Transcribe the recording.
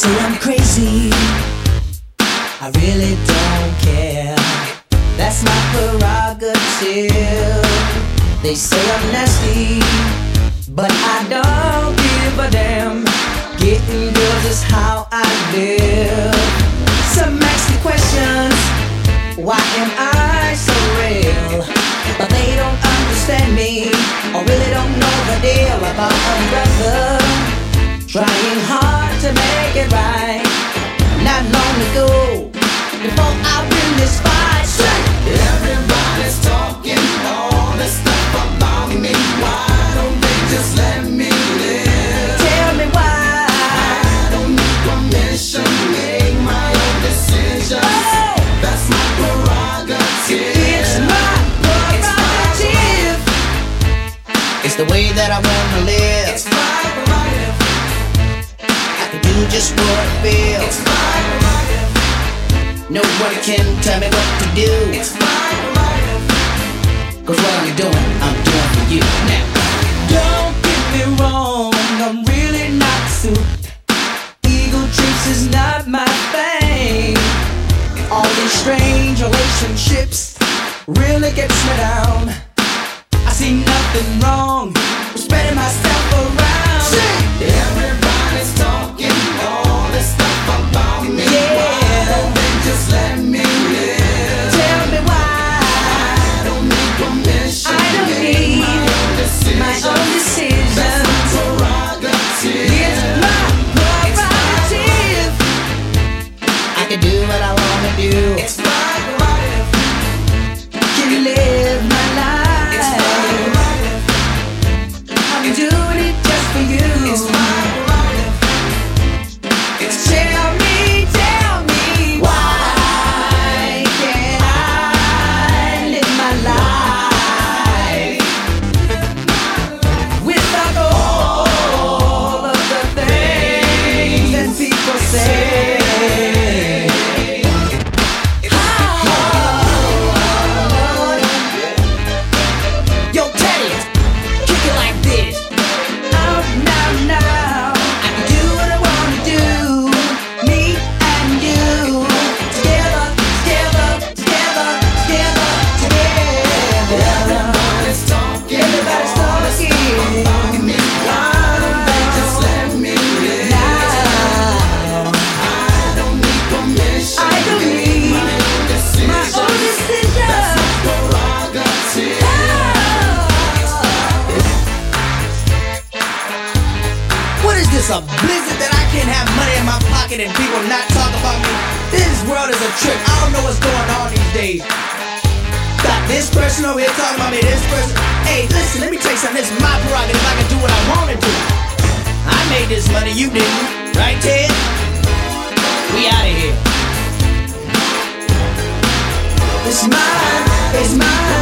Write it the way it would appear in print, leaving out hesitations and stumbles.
say I'm crazy, I really don't care. That's my prerogative. They say I'm nasty, but I don't give a damn. Getting girls is how I live. Some ask me questions, why am I so real? But they don't understand me, or really don't know the deal about a brother trying hard to make it right. Not long ago, before I win this fight, everybody's talking all this stuff about me. Why don't they just let me live? tell me why. I don't need permission, make my own decisions. Oh! That's my prerogative. It's my prerogative. It's the way that I wanna live. It's my prerogative. I can do just what I feel. It's my prerogative. Nobody can tell me what to do. It's my prerogative. Cause what I'm doing for you now. Don't get me wrong, I'm really not suited. Ego trips is not my thing. All these strange relationships really gets me down. I see nothing wrong with spreading myself around. Everybody's talking all this stuff about me. Yeah. Why don't they just let me live? Tell me why. I don't need permission. I don't make need my own decisions. my own That's my decisions. prerogative. It's my prerogative. I can do what I wanna do. It's my prerogative. Can live my It's my life. prerogative. I'm doing it just for you. It's my prerogative. It's Tell me why can't I live my life without all of the things that people say? Yo, Teddy, kick it like this. Out now. I can do what I wanna do. Me and you. Together. Everybody's talking Everybody's all this stuff talking. about me. Why don't they just let me live? Now, I don't need permission. I don't make need my own my decisions. own decision. That's my prerogative. What is this, a blizzard that I can't have money in my pocket and people not talk about me? This world is a trip. I don't know what's going on these days. Got this person over here talking about me, this person. Hey, listen, let me tell you something. This is my prerogative. I can do what I want to do. I made this money, you didn't. Right, Ted? We out of here. It's mine.